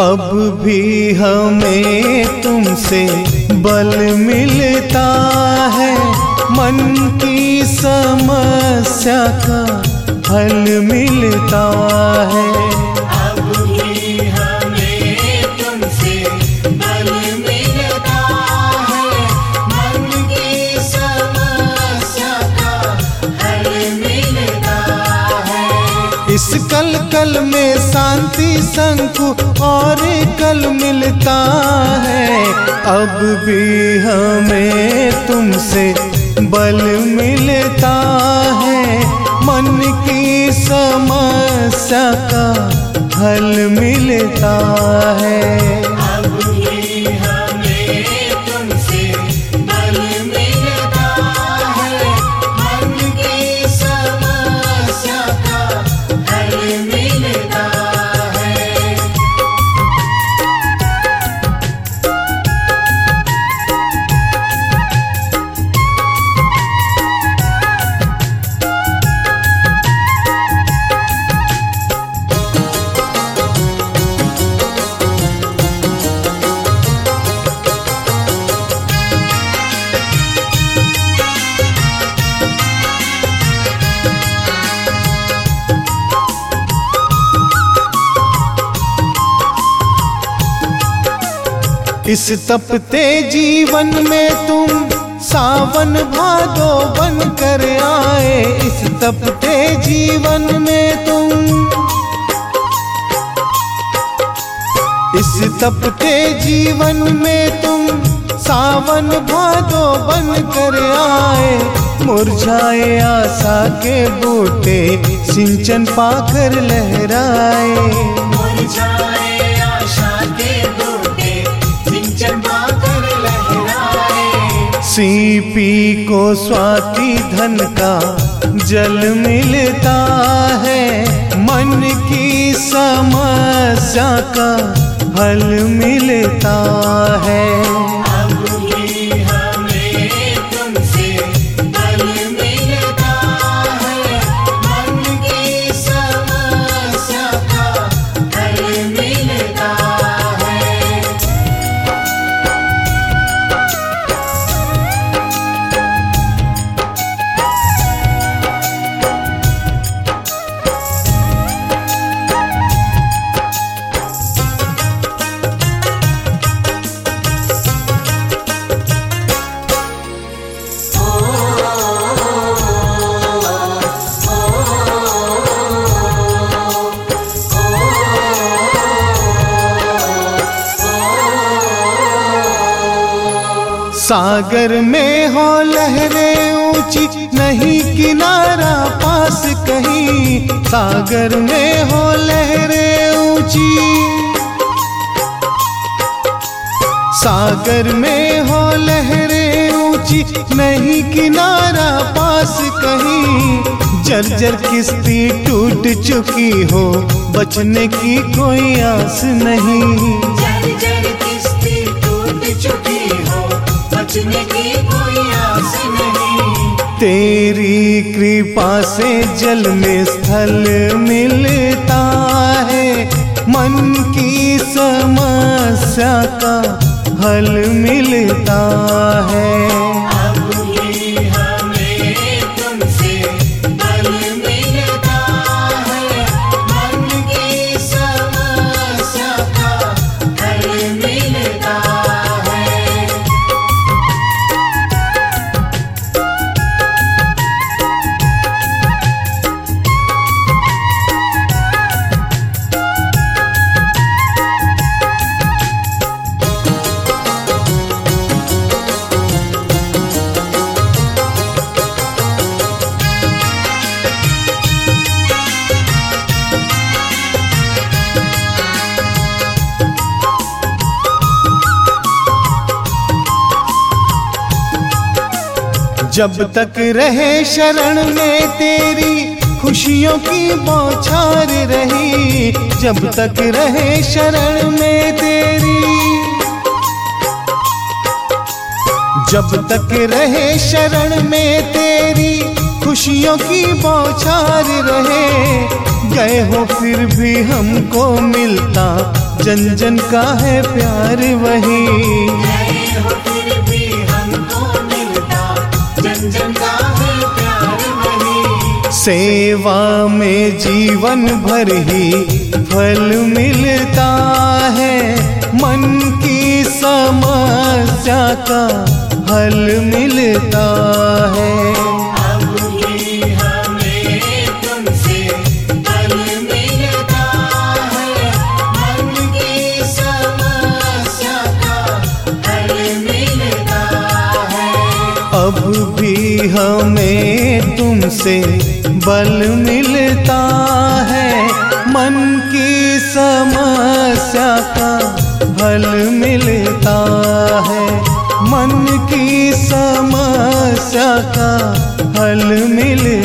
अब भी हमें तुमसे बल मिलता है, मन की समस्या का हल मिलता है। अब भी हमें तुमसे बल मिलता है, मन की समस्या का हल मिलता है। इस कल कल में शांति शंकु और कल मिलता है। अब भी हमें तुमसे बल मिलता है, मन की समस्या का हल मिलता है। अब भी हमें तुमसे बल मिलता है, मन की समस्या का हल मिलता है। इस तपते जीवन में तुम सावन भादो बन कर आए। इस तपते जीवन में तुम, इस तपते जीवन में तुम सावन भादो बन कर आए। मुरझाए आशा के बूटे सिंचन पाकर लहराए। मुरझाए आशा के बूटे सिंचन पाकर लहराए। सीपी को स्वाति धन का जल मिलता है, मन की समस्या का हल मिलता है। अब भी हमें तुमसे बल मिलता है, मन की समस्या का हल मिलता है। सागर में हो लहरें ऊंची, नहीं किनारा पास कहीं। सागर में हो लहरें ऊंची, सागर में हो लहरें ऊंची, नहीं किनारा पास कहीं। जर्जर किश्ती टूट चुकी हो, बचने की कोई आस नहीं। जर्जर किश्ती टूट चुकी हो, बचने की कोई आस नहीं। तेरी कृपा से जल में स्थल मिलता है, मन की समस्या का हल मिलता है। अब भी हमें तुमसे बल मिलता है, मन की समस्या का हल मिलता है। जब तक रहे शरण में तेरी, खुशियों की बौछार रही। जब तक रहे शरण में तेरी, जब तक रहे शरण में तेरी खुशियों की बौछार रहे, गए हो फिर भी हमको मिलता जन जन का है प्यार वही। गए हो फिर भी हमको मिलता जन जन का है प्यार वही। सेवा में जीवन भर ही फल मिलता है, मन की समस्या का हल मिलता है। अब भी हमें तुमसे बल मिलता है, मन की समस्या का हल मिलता है। अब भी हमें तुमसे बल मिलता है, मन की समस्या का हल मिलता है, मन की समस्या का हल मिलता